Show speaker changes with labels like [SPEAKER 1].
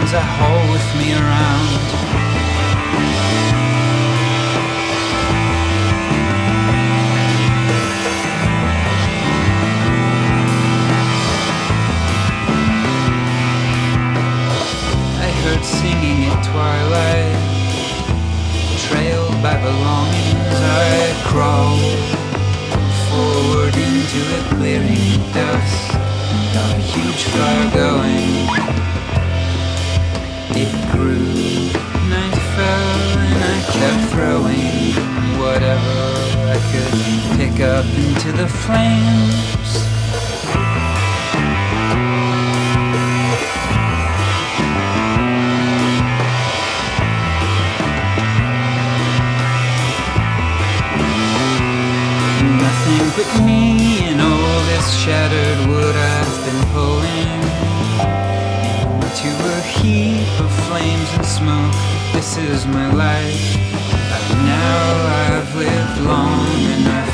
[SPEAKER 1] flames I haul with me around. Heard singing at twilight, trailed by belongings, I crawl forward into a clearing of dust. Got a huge fire going. It grew, night fell, and I kept throwing whatever I could pick up into the flames. Nothing but me and all this shattered wood I've been pulling into a heap of flames and smoke. This is my life. Now I've lived long enough